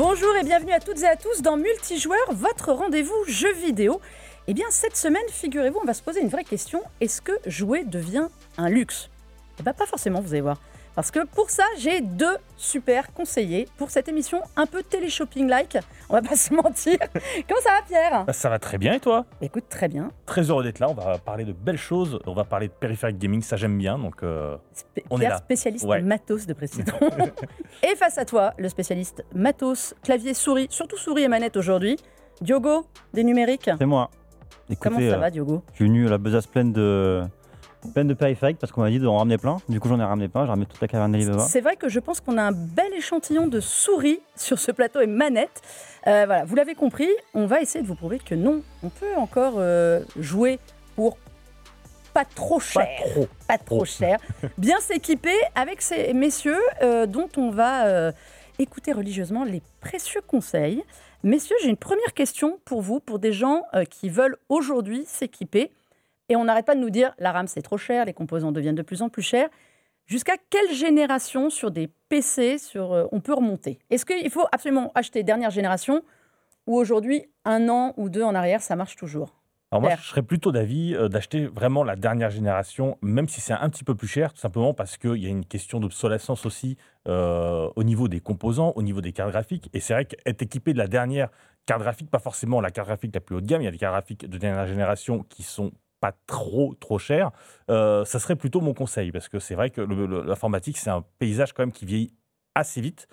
Bonjour et bienvenue à toutes et à tous dans Multijoueur, votre rendez-vous jeu vidéo. Eh bien cette semaine, figurez-vous, on va se poser une vraie question. Est-ce que jouer devient un luxe ? Eh bien pas forcément, vous allez voir. Parce que pour ça, j'ai deux super conseillers pour cette émission un peu télé-shopping-like. On va pas se mentir. Comment ça va, Pierre ? Ça va très bien et toi ? Écoute, très bien. Très heureux d'être là, on va parler de belles choses, on va parler de périphérique gaming, ça j'aime bien, donc on Pierre, est là. Spécialiste matos de précision. Et face à toi, le spécialiste matos, clavier, souris, surtout souris et manette aujourd'hui, Diogo, des numériques. C'est moi. Écoutez, Comment ça va, Diogo ? Je suis venu à la besace pleine de périphériques parce qu'on m'a dit d'en ramener plein. Du coup, j'en ai ramené plein, j'ai ramené toute la caverne d'Alibaba. C'est vrai que je pense qu'on a un bel échantillon de souris sur ce plateau et manettes. Voilà, vous l'avez compris, on va essayer de vous prouver que non, on peut encore jouer pour pas trop cher. Pas trop cher. Bien s'équiper avec ces messieurs dont on va écouter religieusement les précieux conseils. Messieurs, j'ai une première question pour vous, pour des gens qui veulent aujourd'hui s'équiper. Et on n'arrête pas de nous dire, la RAM c'est trop cher, les composants deviennent de plus en plus chers. Jusqu'à quelle génération sur des PC on peut remonter ? Est-ce qu'il faut absolument acheter dernière génération ou aujourd'hui, 1 an ou 2 en arrière, ça marche toujours ? Alors moi, je serais plutôt d'avis d'acheter vraiment la dernière génération, même si c'est un petit peu plus cher, tout simplement parce qu'il y a une question d'obsolescence aussi au niveau des composants, au niveau des cartes graphiques. Et c'est vrai qu'être équipé de la dernière carte graphique, pas forcément la carte graphique la plus haut de gamme, il y a des cartes graphiques de dernière génération qui sont pas trop cher, ça serait plutôt mon conseil, parce que c'est vrai que l'informatique, c'est un paysage quand même qui vieillit assez vite.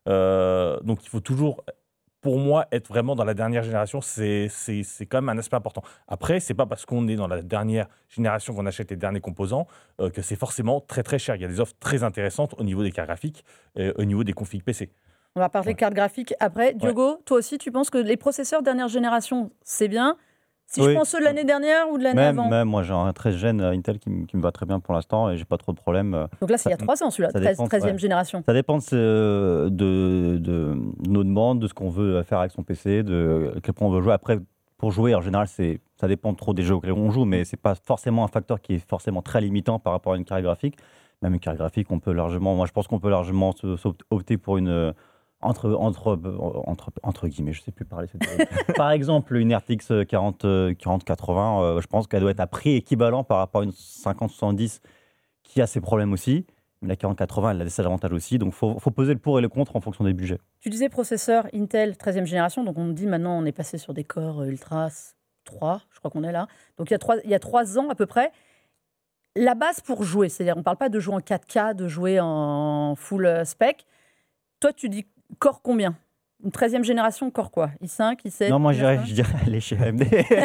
Donc il faut toujours, pour moi, être vraiment dans la dernière génération, c'est quand même un aspect important. Après, c'est pas parce qu'on est dans la dernière génération qu'on achète les derniers composants que c'est forcément très cher. Il y a des offres très intéressantes au niveau des cartes graphiques, au niveau des configs PC. On va parler cartes graphiques après. Diogo, toi aussi, tu penses que les processeurs dernière génération, c'est bien ? Si oui. Je pense ceux de l'année dernière ou de l'année avant. Même moi, j'ai un 13 Gen Intel qui me va très bien pour l'instant et j'ai pas trop de problèmes. Donc là, c'est il y a 3 ans, celui-là, 13e génération. Ça dépend de nos demandes, de ce qu'on veut faire avec son PC, de quel point on veut jouer. Après, pour jouer, en général, ça dépend trop des jeux auxquels on joue, mais c'est pas forcément un facteur qui est forcément très limitant par rapport à une carte graphique. Même une carte graphique, moi je pense qu'on peut largement opter pour une... Entre guillemets, je ne sais plus parler. Par exemple, une RTX 4080, je pense qu'elle doit être à prix équivalent par rapport à une 5070 qui a ses problèmes aussi. Mais la 4080, elle a des avantages aussi. Donc, il faut peser le pour et le contre en fonction des budgets. Tu disais processeur Intel 13e génération. Donc, on dit maintenant, on est passé sur des Core Ultra 3. Je crois qu'on est là. Donc, il y a 3 ans à peu près. La base pour jouer, c'est-à-dire, on ne parle pas de jouer en 4K, de jouer en full spec. Toi, tu dis Core combien ? Une 13e génération, Core quoi ? i5, i7 ? Non, moi je dirais aller chez AMD.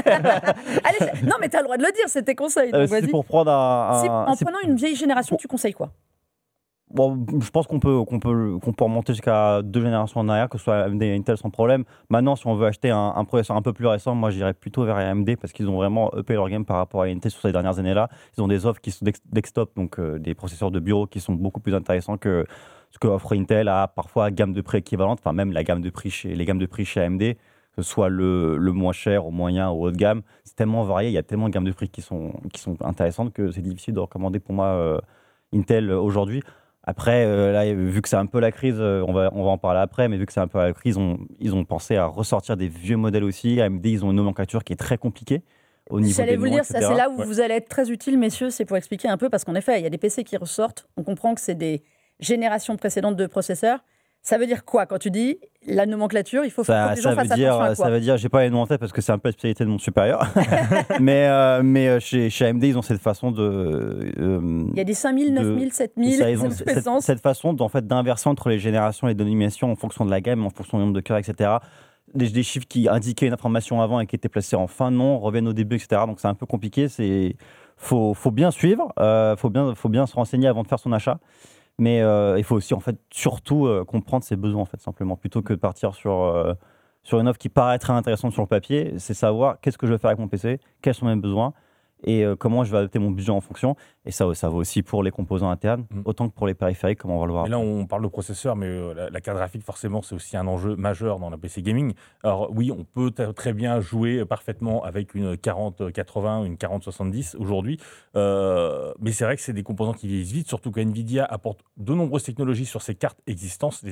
Non, mais tu as le droit de le dire, c'est tes conseils. Donc c'est pour prendre en prenant une vieille génération, tu conseilles quoi ? Bon, je pense qu'on peut remonter jusqu'à 2 générations en arrière, que ce soit AMD et Intel sans problème. Maintenant, si on veut acheter un processeur un peu plus récent, moi j'irais plutôt vers AMD parce qu'ils ont vraiment uppé leur game par rapport à Intel sur ces dernières années-là. Ils ont des offres qui sont desktop, donc des processeurs de bureau qui sont beaucoup plus intéressants que ce que offre Intel à parfois gamme de prix équivalente, enfin même les gammes de prix chez AMD, que ce soit le moins cher, au moyen, au haut de gamme. C'est tellement varié, il y a tellement de gammes de prix qui sont intéressantes que c'est difficile de recommander pour moi Intel aujourd'hui. Après, là, vu que c'est un peu la crise, on va en parler après, mais vu que c'est un peu la crise, ils ont pensé à ressortir des vieux modèles aussi. AMD, ils ont une nomenclature qui est très compliquée au niveau J'allais des vous le noms, dire, etc. ça, c'est là où vous allez être très utile, messieurs, c'est pour expliquer un peu, parce qu'en effet, il y a des PC qui ressortent, on comprend que c'est des générations précédentes de processeurs. Ça veut dire quoi quand tu dis la nomenclature ? Il faut que les gens fassent attention à quoi ? Ça veut dire, j'ai pas les noms en tête parce que c'est un peu la spécialité de mon supérieur. mais chez AMD, ils ont cette façon de... il y a des 5000, 9000, 7000. Ils ont cette façon d'inverser entre les générations et les dénominations en fonction de la gamme, en fonction du nombre de cœurs, etc. Des chiffres qui indiquaient une information avant et qui étaient placés en fin de nom reviennent au début, etc. Donc c'est un peu compliqué. Faut bien suivre, faut bien se renseigner avant de faire son achat. Mais il faut aussi, en fait, surtout comprendre ses besoins, en fait, simplement. Plutôt que de partir sur une offre qui paraît très intéressante sur le papier, c'est savoir qu'est-ce que je veux faire avec mon PC, quels sont mes besoins, et comment je vais adapter mon budget en fonction. Et ça vaut aussi pour les composants internes, autant que pour les périphériques, comme on va le voir. Et là, on parle de processeur, mais la carte graphique, forcément, c'est aussi un enjeu majeur dans la PC gaming. Alors oui, on peut très bien jouer parfaitement avec une 4080, une 4070 aujourd'hui, mais c'est vrai que c'est des composants qui vieillissent vite, surtout qu'NVIDIA apporte de nombreuses technologies sur ses cartes existantes,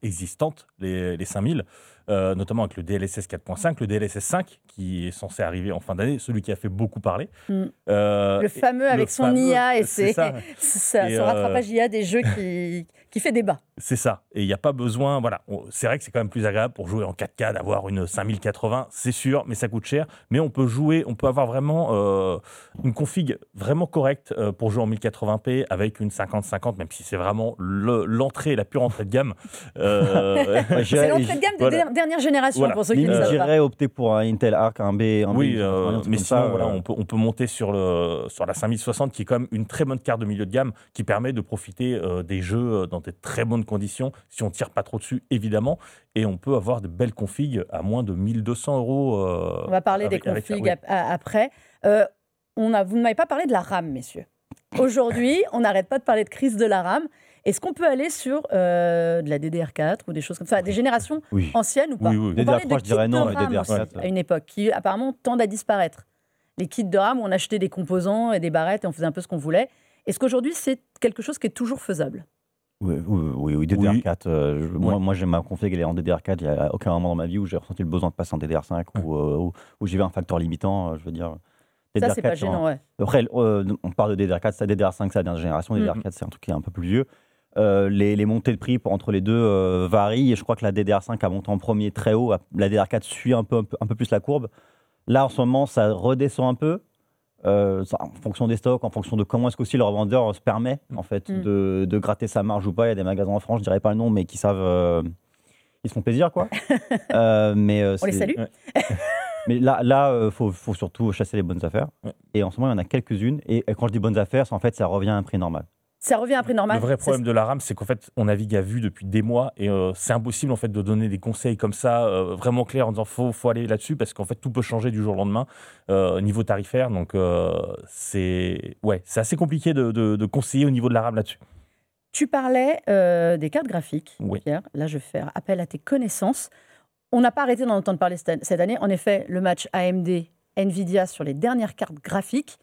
les 5000, notamment avec le DLSS 4.5, le DLSS 5, qui est censé arriver en fin d'année, celui qui a fait beaucoup parler. Le fameux avec son IA et c'est ça. son rattrapage IA des jeux qui fait débat. C'est ça. Et il n'y a pas besoin. Voilà. C'est vrai que c'est quand même plus agréable pour jouer en 4K d'avoir une 5080, c'est sûr, mais ça coûte cher. Mais on peut avoir vraiment une config vraiment correcte pour jouer en 1080p avec une 5050, même si c'est vraiment la pure entrée de gamme. C'est l'entrée de gamme de dernière génération, pour ceux qui ne savent pas. J'irais opter pour un Intel Arc, un B. Oui, mais sinon, voilà, on peut monter sur la 5060, qui est quand même une très bonne carte de milieu de gamme, qui permet de profiter des jeux dans des très bonnes conditions, si on ne tire pas trop dessus, évidemment. Et on peut avoir de belles configs à moins de 1 200 €. On va parler des configs après. Vous ne m'avez pas parlé de la RAM, messieurs. Aujourd'hui, on n'arrête pas de parler de crise de la RAM. Est-ce qu'on peut aller sur de la DDR4 ou des choses comme ça, des générations anciennes ou pas? Oui. DDR3, je dirais non, mais DDR4. À une époque, qui apparemment tendent à disparaître. Les kits de RAM où on achetait des composants et des barrettes et on faisait un peu ce qu'on voulait. Est-ce qu'aujourd'hui, c'est quelque chose qui est toujours faisable? Oui, DDR4. Moi, j'ai ma config, elle est en DDR4. Il n'y a aucun moment dans ma vie où j'ai ressenti le besoin de passer en DDR5 ou où j'y vais un facteur limitant. Je veux dire, DDR4, ça, c'est pas gênant, ouais. Après, on parle de DDR4, c'est DDR5, c'est la dernière génération. DDR4, c'est un truc qui est un peu plus vieux. Les montées de prix entre les deux varient. Et je crois que la DDR5 a monté en premier très haut. La DDR4 suit un peu plus la courbe. Là, en ce moment, ça redescend un peu. En fonction des stocks, en fonction de comment est-ce qu'aussi le revendeur se permet en fait de gratter sa marge ou pas. Il y a des magasins en France, je dirais pas le nom, mais qui savent, ils se font plaisir quoi. On les salue. Mais là, faut surtout chasser les bonnes affaires. Et en ce moment, il y en a quelques-unes. Et quand je dis bonnes affaires, en fait, ça revient à un prix normal. Ça revient à un prix normal. Le vrai problème de la RAM, c'est qu'en fait, on navigue à vue depuis des mois et c'est impossible en fait de donner des conseils comme ça vraiment clairs en disant faut aller là-dessus parce qu'en fait tout peut changer du jour au lendemain niveau tarifaire. Donc c'est assez compliqué de conseiller au niveau de la RAM là-dessus. Tu parlais des cartes graphiques, Pierre. Là, je vais faire appel à tes connaissances. On n'a pas arrêté d'en entendre parler cette année. En effet, le match AMD-NVIDIA sur les dernières cartes graphiques.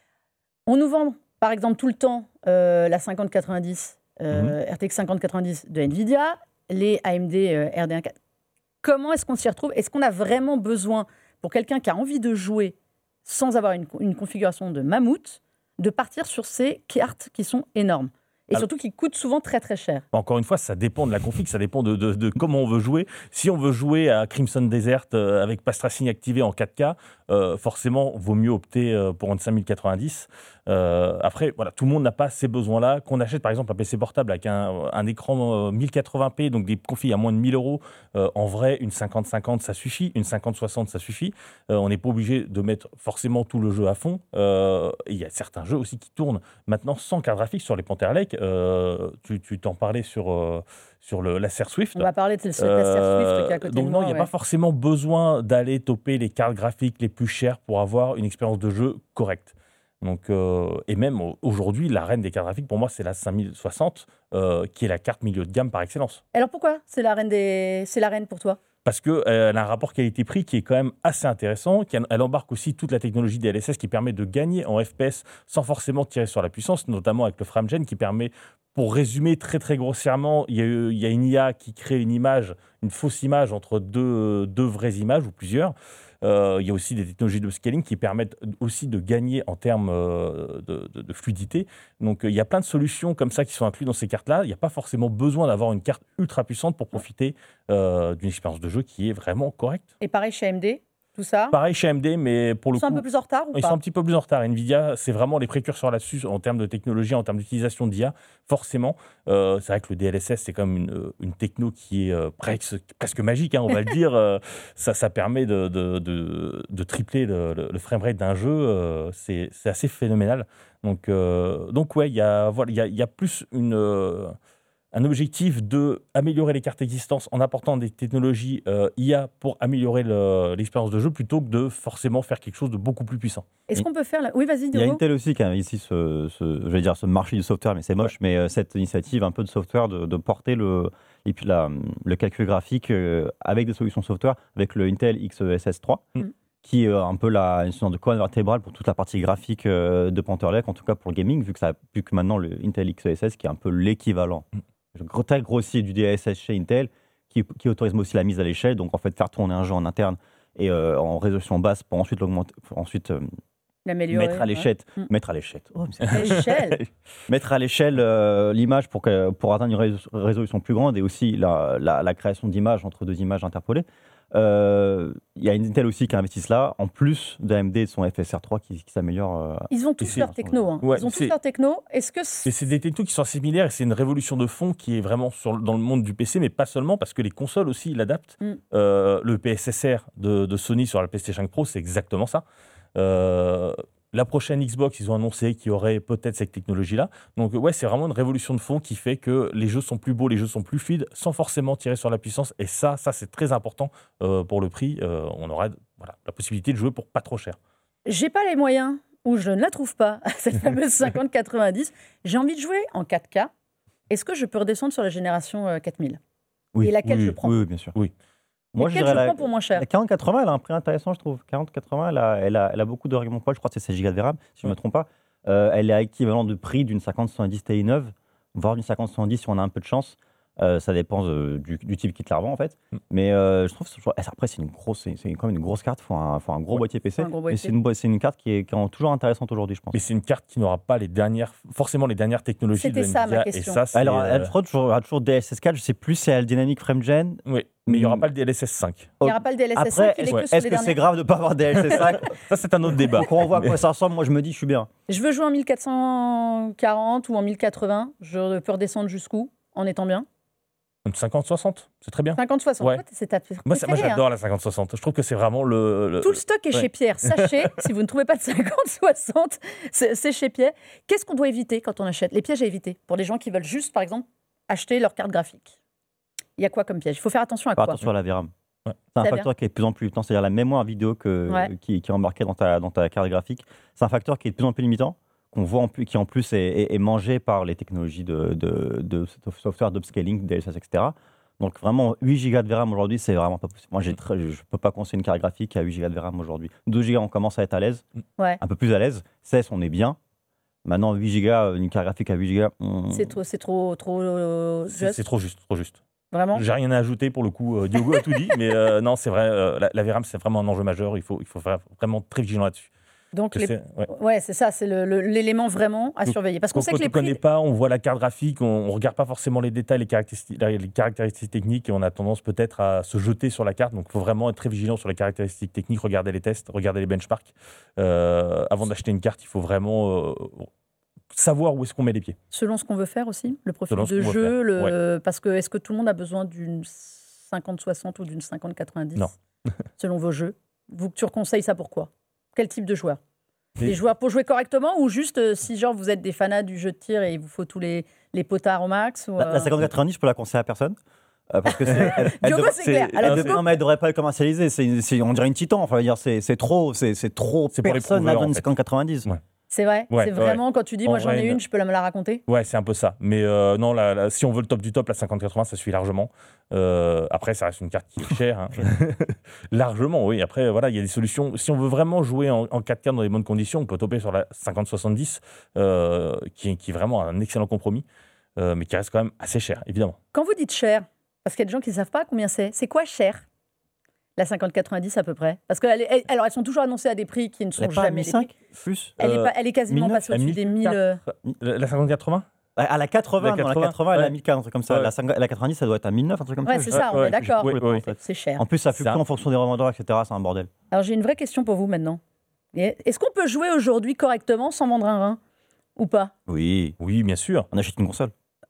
On nous vend par exemple tout le temps la 5090, RTX 5090 de NVIDIA, les AMD RDR4. Comment est-ce qu'on s'y retrouve? Est-ce qu'on a vraiment besoin, pour quelqu'un qui a envie de jouer sans avoir une configuration de mammouth, de partir sur ces cartes qui sont énormes? Et surtout qui coûtent souvent très très cher. Encore une fois, ça dépend de la config, ça dépend de comment on veut jouer. Si on veut jouer à Crimson Desert avec Path Tracing activé en 4K, forcément, vaut mieux opter pour une 5090. Après, voilà, tout le monde n'a pas ces besoins-là. Qu'on achète par exemple un PC portable avec un écran 1080p, donc des configs à moins de 1 000 €, en vrai, une 5050, ça suffit. Une 5060, ça suffit. On n'est pas obligé de mettre forcément tout le jeu à fond. Il y a certains jeux aussi qui tournent maintenant sans carte graphique sur les Panther Lake. Tu t'en parlais sur l'Acer Swift. On va parler de l'Acer Swift qui est à côté de moi. Donc non, il n'y a pas forcément besoin d'aller toper les cartes graphiques les plus chères pour avoir une expérience de jeu correcte. Donc, et même aujourd'hui, la reine des cartes graphiques, pour moi, c'est la 5060, qui est la carte milieu de gamme par excellence. Alors pourquoi c'est la reine pour toi? Parce qu'elle a un rapport qualité-prix qui est quand même assez intéressant. Elle embarque aussi toute la technologie DLSS qui permet de gagner en FPS sans forcément tirer sur la puissance, notamment avec le FrameGen qui permet, pour résumer très très grossièrement, il y a une IA qui crée une fausse image entre deux vraies images ou plusieurs. Il y a aussi des technologies de scaling qui permettent aussi de gagner en termes de fluidité. Donc, il y a plein de solutions comme ça qui sont incluses dans ces cartes-là. Il n'y a pas forcément besoin d'avoir une carte ultra puissante pour profiter d'une expérience de jeu qui est vraiment correcte. Et pareil chez AMD, tout ça? Pareil chez AMD, mais pour le coup... Ils sont un peu plus en retard ou pas? Ils sont un petit peu plus en retard. NVIDIA, c'est vraiment les précurseurs là-dessus en termes de technologie, en termes d'utilisation d'IA, forcément. C'est vrai que le DLSS, c'est comme une techno qui est presque magique, on va le dire. Ça permet de tripler le framerate d'un jeu. C'est assez phénoménal. Donc ouais, il y a plus un objectif d'améliorer les cartes existantes en apportant des technologies IA pour améliorer l'expérience de jeu plutôt que de forcément faire quelque chose de beaucoup plus puissant. Est-ce qu'on peut faire... Oui, vas-y, Il y a Diogo. Intel aussi qui a ici ce marché du software, mais c'est moche, mais cette initiative un peu de software de porter le calcul graphique avec des solutions software, avec le Intel XESS3, qui est un peu une sorte de colonne vertébrale pour toute la partie graphique de Panther Lake, en tout cas pour le gaming, vu que maintenant le Intel XESS, qui est un peu l'équivalent très grossier du DLSS chez Intel, qui autorise aussi la mise à l'échelle, donc en fait faire tourner un jeu en interne et en résolution basse pour ensuite l'augmenter, L'améliorer. mettre à l'échelle, L'échelle. mettre à l'échelle l'image pour atteindre une résolution plus grande et aussi la création d'images entre deux images interpolées. Il y a Intel aussi qui investit là, en plus d'AMD et de son FSR3 qui s'améliore. Ils ont tous leur techno. Hein. Ouais, Ils ont tous leur techno. Est-ce que c'est des technos qui sont similaires et c'est une révolution de fond qui est vraiment dans le monde du PC, mais pas seulement, parce que les consoles aussi l'adaptent. Le PSSR de Sony sur la PlayStation Pro, c'est exactement ça. La prochaine Xbox, ils ont annoncé qu'il y aurait peut-être cette technologie-là. Donc ouais, c'est vraiment une révolution de fond qui fait que les jeux sont plus beaux, les jeux sont plus fluides, sans forcément tirer sur la puissance. Et ça c'est très important pour le prix. On aura la possibilité de jouer pour pas trop cher. j'ai pas les moyens, ou je ne la trouve pas, cette fameuse 50-90, j'ai envie de jouer en 4K. Est-ce que je peux redescendre sur la génération 4000 ? Oui, Et laquelle je prends ? Oui, bien sûr. Oui. Moi, Laquelle je prends pour moins cher ? La 4080, elle a un prix intéressant, je trouve. 4080, elle a beaucoup de règlements poids. Je crois que c'est 16 Go de RAM, si je ne me trompe pas. Elle est équivalent de prix d'une 5070 Ti neuve, voire d'une 5070 si on a un peu de chance. Ça dépend du type qui te la revend, en fait. Mais je trouve après, c'est quand même une grosse carte. Il faut un gros boîtier PC. Mais c'est une carte qui est toujours intéressante aujourd'hui, je pense. Mais c'est une carte qui n'aura pas forcément les dernières technologies de C'était ça, ma Nvidia. question. Et ça, Alors, elle aura toujours DLSS 4. Je ne sais plus si elle a le Dynamic Frame Gen. Oui, mais il n'y aura pas le DLSS 5. Il n'y aura pas le DLSS 5, Après, il est que sur est-ce les que dernières. c'est grave de ne pas avoir DLSS 5 Ça, c'est un autre débat. Quand on voit à quoi ça ressemble, moi je me dis, je suis bien. Je veux jouer en 1440 ou en 1080. Je peux redescendre jusqu'où en étant bien ? 50-60, c'est très bien. 50-60, Ouais. c'est ta Moi, préférée, j'adore la 50-60. Je trouve que c'est vraiment Tout le stock est chez Pierre. Sachez, si vous ne trouvez pas de 50-60, c'est chez Pierre. Qu'est-ce qu'on doit éviter quand on achète ? Les pièges à éviter pour les gens qui veulent juste, par exemple, acheter leur carte graphique. Il y a quoi comme piège ? Il faut faire attention à quoi ? Attention à la VRAM. Ouais. C'est un C'est facteur qui est de plus en plus limitant, c'est-à-dire la mémoire vidéo qui est embarquée dans ta carte graphique. C'est un facteur qui est de plus en plus limitant, qu'on voit qui en plus est mangé par les technologies de software d'upscaling, DLSS, etc. Donc vraiment, 8 Go de VRAM aujourd'hui, c'est vraiment pas possible. Moi, je ne peux pas construire une carte graphique à 8 Go de VRAM aujourd'hui. 2 Go, on commence à être à l'aise, un peu plus à l'aise. 16, on est bien. Maintenant, 8 Go, une carte graphique à 8 Go... C'est trop juste. C'est trop juste. Vraiment ? J'ai rien à ajouter pour le coup. Diogo a tout dit, mais non, c'est vrai. La VRAM, c'est vraiment un enjeu majeur. Il faut faire vraiment très vigilant là-dessus. Donc, c'est ça, c'est l'élément vraiment à surveiller. Parce qu'on sait que les prix... Quand on ne connaît pas, on voit la carte graphique, on ne regarde pas forcément les détails, les caractéristiques techniques, et on a tendance peut-être à se jeter sur la carte. Donc, il faut vraiment être très vigilant sur les caractéristiques techniques, regarder les tests, regarder les benchmarks. Avant d'acheter une carte, il faut vraiment savoir où est-ce qu'on met les pieds. Selon ce qu'on veut faire aussi, le profil de jeu, parce que est-ce que tout le monde a besoin d'une 50-60 ou d'une 50-90 ? Non. Selon vos jeux. Tu conseilles ça pourquoi ? Quel type de joueur ? Des joueurs pour jouer correctement ou juste si genre vous êtes des fanats du jeu de tir et il vous faut tous les potards au max ou, La 50-90, je peux la conseiller à personne. Parce que Diogo, c'est clair. Alors, elle ne devrait pas le commercialiser. On dirait une titan. Enfin, c'est trop. Personne n'a besoin d'une 50-90. Ouais. C'est vrai, c'est vraiment quand tu dis moi j'en ai une, je peux me la raconter. Ouais, c'est un peu ça. Mais non, si on veut le top du top, la 50-80, ça suffit largement. Après, ça reste une carte qui est chère. Hein. Largement, oui. Après, voilà, il y a des solutions. Si on veut vraiment jouer en 4K dans des bonnes conditions, on peut toper sur la 50-70, qui est vraiment un excellent compromis, mais qui reste quand même assez cher, évidemment. Quand vous dites cher, parce qu'il y a des gens qui ne savent pas combien c'est quoi cher ? La 50-90 à peu près. Parce alors elles sont toujours annoncées à des prix qui ne sont jamais des prix. Plus, elle est quasiment passée au-dessus des 1000. La 50-80 à la 80, dans la 80, elle a 1004, un truc comme ça. Ouais. La 90, ça doit être à 1009, un truc comme ça. Ouais, c'est ça, on est d'accord. Oui. C'est cher. En plus, ça fluctue en fonction des revendeurs, etc. C'est un bordel. Alors j'ai une vraie question pour vous maintenant. Est-ce qu'on peut jouer aujourd'hui correctement sans vendre un rein ? Ou pas ? Oui, bien sûr. On achète une console.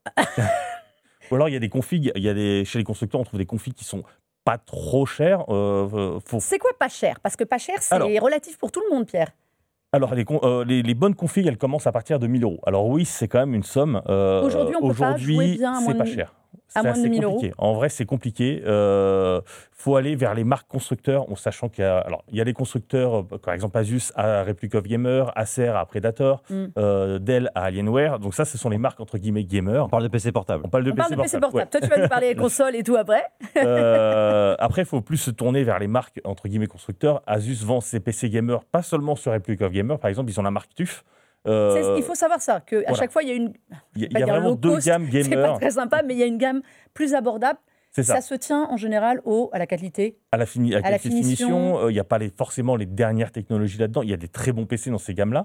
Ou alors il y a des configs, chez les constructeurs, on trouve des configs qui sont pas trop chers. C'est quoi pas cher ? Parce que pas cher, c'est relatif pour tout le monde, Pierre. Alors, les bonnes configs, elles commencent à partir de 1 000 €. Alors oui, c'est quand même une somme. Aujourd'hui, on peut pas jouer bien à moins c'est de pas 1000 cher. à C'est moins de assez 1 000 compliqué. En vrai, c'est compliqué. Faut aller vers les marques constructeurs, en sachant qu'il y a les constructeurs, par exemple Asus à Replica of Gamer, Acer à Predator, Dell à Alienware. Donc ça, ce sont les marques entre guillemets gamers. On parle de PC portable. On parle de On parle PC de PC portable. portable. Toi, tu vas nous parler des consoles et tout après. Après, il faut plus se tourner vers les marques entre guillemets constructeurs. Asus vend ses PC gamers pas seulement sur Replica of Gamer, par exemple, ils ont la marque TUF. Il faut savoir ça, qu'à voilà. chaque fois, il y a une. Il y a vraiment deux gammes C'est pas gamers. très sympa, mais il y a une gamme plus abordable. C'est ça. Ça se tient en général à la qualité. À la la finition, il n'y a pas forcément les dernières technologies là-dedans. Il y a des très bons PC dans ces gammes-là.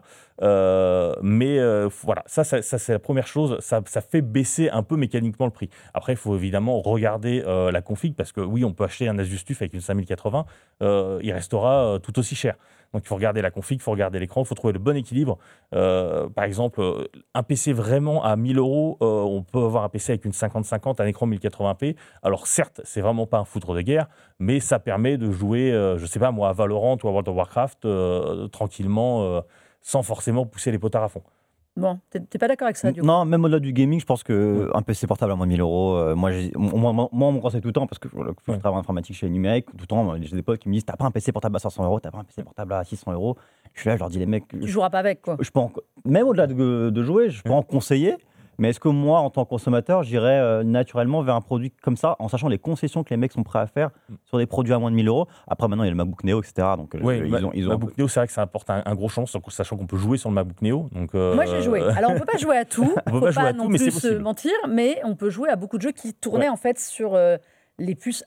Mais voilà, ça c'est la première chose. Ça fait baisser un peu mécaniquement le prix. Après, il faut évidemment regarder la config parce que oui, on peut acheter un Asus TUF avec une 5080. Il restera tout aussi cher. Donc, il faut regarder la config, il faut regarder l'écran, il faut trouver le bon équilibre. Par exemple, un PC vraiment à 1 000 €, on peut avoir un PC avec une 5050, un écran 1080p. Alors, certes, c'est vraiment pas un foutre de guerre, mais ça permet de jouer, je sais pas moi, à Valorant ou à World of Warcraft tranquillement, sans forcément pousser les potards à fond. Bon, t'es pas d'accord avec ça, du coup? Non, même au-delà du gaming, je pense qu'un PC portable à moins de 1 000 €, moi, on me conseille tout le temps, parce que je travaille en informatique chez Numérique, tout le temps, j'ai des potes qui me disent, t'as pas un PC portable à 500 €, t'as pas un PC portable à 600 €. Je suis là, je leur dis, les mecs... Tu joueras pas avec, quoi. Même au-delà de jouer, je peux en conseiller, mais est-ce que moi, en tant que consommateur, j'irais naturellement vers un produit comme ça, en sachant les concessions que les mecs sont prêts à faire sur des produits à moins de 1 000 €? Après, maintenant, il y a le MacBook Neo, etc. Donc, le MacBook Neo, c'est vrai que ça apporte un gros changement, sachant qu'on peut jouer sur le MacBook Neo. Donc, Moi, j'ai joué. Alors, on peut pas jouer à tout. On peut pas jouer à tout, mais c'est plus se possible. mentir, mais on peut jouer à beaucoup de jeux qui tournaient en fait sur les puces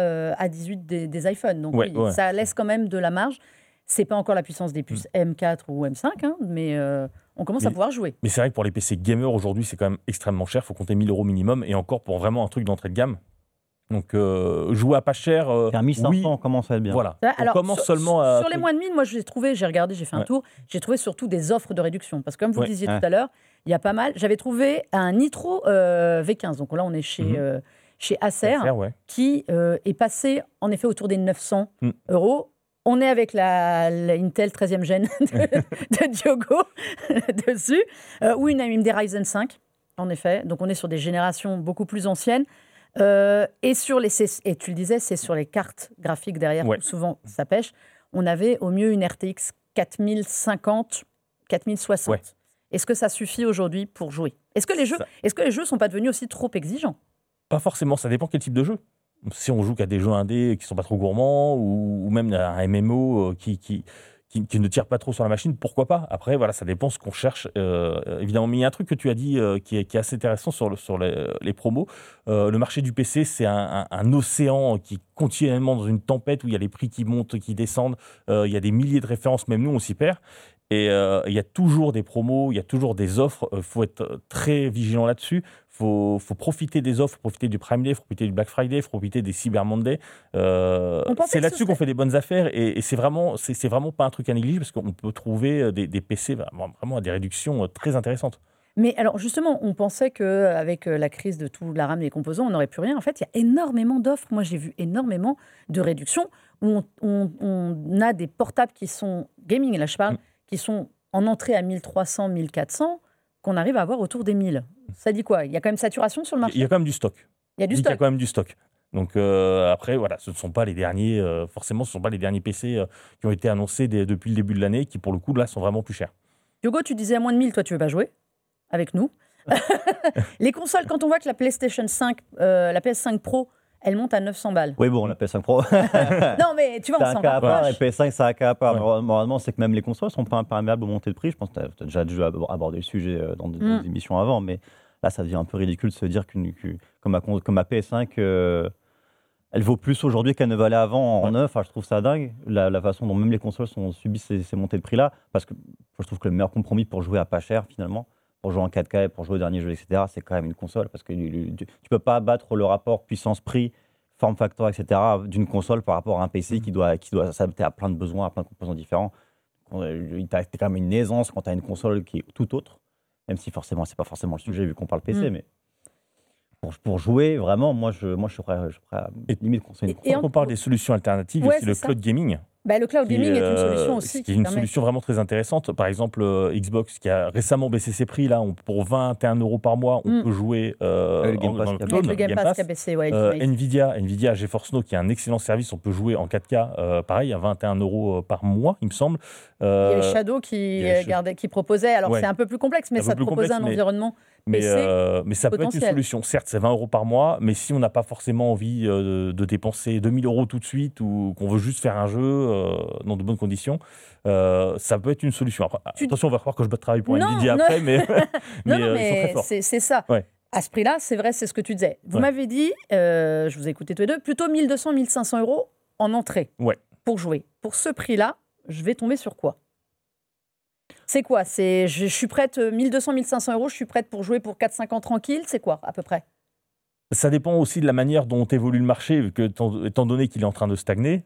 A18 des iPhones. Donc ça laisse quand même de la marge. C'est pas encore la puissance des puces M4 ou M5, hein, mais on commence à pouvoir jouer. Mais c'est vrai que pour les PC gamers aujourd'hui, c'est quand même extrêmement cher. Il faut compter 1 000 € minimum, et encore pour vraiment un truc d'entrée de gamme. Donc jouer à pas cher, à 1500, oui, on commence à être bien. Voilà. Alors, on commence seulement à... Sur les moins de 1000, moi j'ai regardé, j'ai fait un tour, j'ai trouvé surtout des offres de réduction. Parce que comme vous le disiez tout à l'heure, il y a pas mal. J'avais trouvé un Nitro V15, donc là on est chez Acer, qui est passé en effet autour des 900 €. On est avec la Intel 13e gène de Diogo dessus, ou une AMD Ryzen 5, en effet. Donc on est sur des générations beaucoup plus anciennes. Et tu le disais, c'est sur les cartes graphiques derrière, où souvent ça pêche. On avait au mieux une RTX 4050, 4060. Ouais. Est-ce que ça suffit aujourd'hui pour jouer ? Est-ce que les jeux sont pas devenus aussi trop exigeants ? Pas forcément, ça dépend quel type de jeu. Si on joue qu'à des jeux indés qui sont pas trop gourmands, ou même un MMO qui ne tire pas trop sur la machine, pourquoi pas ? Après, voilà, ça dépend ce qu'on cherche, évidemment. Mais il y a un truc que tu as dit qui est assez intéressant sur les promos. Le marché du PC, c'est un océan qui est continuellement dans une tempête, où il y a les prix qui montent, qui descendent. Il y a des milliers de références, même nous, on s'y perd. Et il y a toujours des promos, il y a toujours des offres. Il faut être très vigilant là-dessus. Faut profiter des offres, profiter du Prime Day, faut profiter du Black Friday, faut profiter des Cyber Monday. C'est là-dessus qu'on fait des bonnes affaires, et c'est vraiment pas un truc à négliger, parce qu'on peut trouver des PC vraiment à des réductions très intéressantes. Mais alors justement, on pensait qu'avec la crise de tout la rame des composants, on n'aurait plus rien. En fait, il y a énormément d'offres. Moi, j'ai vu énormément de réductions où on a des portables qui sont gaming, là je parle, qui sont en entrée à 1300, 1400, qu'on arrive à avoir autour des 1000. Ça dit quoi ? Il y a quand même saturation sur le marché ? Il y a quand même du stock. Il y a quand même du stock. Donc après, voilà, ce ne sont pas les derniers, forcément, ce ne sont pas les derniers PC qui ont été annoncés depuis le début de l'année, qui pour le coup, là, sont vraiment plus chers. Hugo, tu disais à moins de 1000, toi, tu ne veux pas jouer avec nous. Les consoles, quand on voit que la PlayStation 5, la PS5 Pro, elle monte à 900 balles. Oui, bon, la PS5 Pro. Non, mais tu vois, on s'en rapproche. Et PS5, c'est un cas à part. Normalement, c'est que même les consoles ne sont pas imperméables aux montées de prix. Je pense que tu as déjà dû aborder le sujet dans des émissions avant, mais là, ça devient un peu ridicule de se dire que comme ma PS5, elle vaut plus aujourd'hui qu'elle ne valait avant en neuf. Enfin, je trouve ça dingue, la façon dont même les consoles subissent ces montées de prix-là, parce que je trouve que le meilleur compromis pour jouer à pas cher, finalement, pour jouer en 4K, pour jouer au dernier jeu, etc., c'est quand même une console, parce que tu peux pas abattre le rapport puissance-prix, form factor, etc., d'une console par rapport à un PC qui doit s'adapter à plein de besoins, à plein de composants différents. T'as quand même une aisance quand tu as une console qui est tout autre, même si forcément, c'est pas forcément le sujet vu qu'on parle PC, mais pour jouer, vraiment, moi je suis prêt à limite conseiller une console. Quand on parle des solutions alternatives, il y a aussi le cloud gaming. Le cloud gaming est une solution aussi. Qui est une solution vraiment très intéressante. Par exemple, Xbox, qui a récemment baissé ses prix, là, pour 21 € par mois, on peut jouer dans le cloud. Le Game Pass qui a baissé, Nvidia GeForce Now, qui a un excellent service, on peut jouer en 4K, pareil, à 21 € par mois, il me semble. Il y avait Shadow qui proposait, alors c'est un peu plus complexe, mais ça te proposait un environnement PC. Mais ça peut être une solution. Certes, c'est 20 € par mois, mais si on n'a pas forcément envie de dépenser 2000 € tout de suite ou qu'on veut juste faire un jeu dans de bonnes conditions, ça peut être une solution. Après, attention, on va croire que je travaille pour Nvidia après, mais, mais ils sont très forts. C'est ça. Ouais. À ce prix-là, c'est vrai, c'est ce que tu disais. Vous m'avez dit, je vous ai écouté tous les deux, plutôt 1200, 1500 € en entrée pour jouer. Pour ce prix-là, je vais tomber sur quoi ? C'est quoi ? Je suis prête, 1200, 1500 €, je suis prête pour jouer pour 4-5 ans tranquille. C'est quoi, à peu près ? Ça dépend aussi de la manière dont évolue le marché, étant donné qu'il est en train de stagner.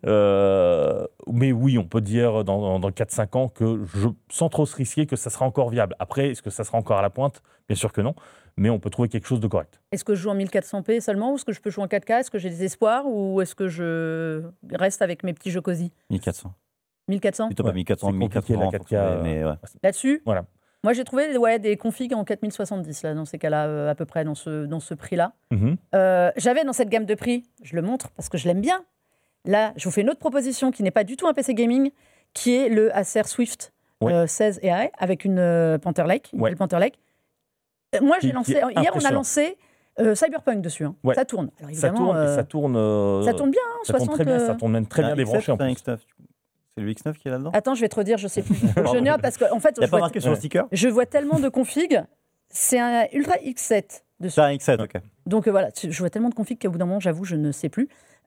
Mais oui, on peut dire dans 4-5 ans sans trop se risquer, que ça sera encore viable. Après, est-ce que ça sera encore à la pointe ? Bien sûr que non, mais on peut trouver quelque chose de correct. Est-ce que je joue en 1400p seulement, ou est-ce que je peux jouer en 4K ? Est-ce que j'ai des espoirs, ou est-ce que je reste avec mes petits jeux cosy ? 1400. 1400 ? Plutôt pas 1400, 1400, la 4K, mais Là-dessus, voilà. Moi, j'ai trouvé des configs en 4070, là, dans ces cas-là, à peu près, dans ce prix-là. J'avais dans cette gamme de prix, je le montre parce que je l'aime bien. Là, je vous fais une autre proposition qui n'est pas du tout un PC gaming, qui est le Acer Swift 16 AI, avec une Panther Lake, une Panther Lake. Moi, j'ai lancé, hier, on a lancé Cyberpunk dessus. Ça tourne. Alors, évidemment, ça tourne bien, hein, ça tourne très bien, ça tourne même très bien débranché en plus. C'est le X9 qui est là-dedans ? Attends, je vais te redire, je sais plus. Je note parce qu'en fait, il n'y a pas marqué sur le sticker ? Je vois tellement de configs. C'est un Ultra X7 dessus. C'est un X7, ok. Donc voilà, je vois tellement de configs qu'au bout d'un moment, j'avoue, je ne sais plus.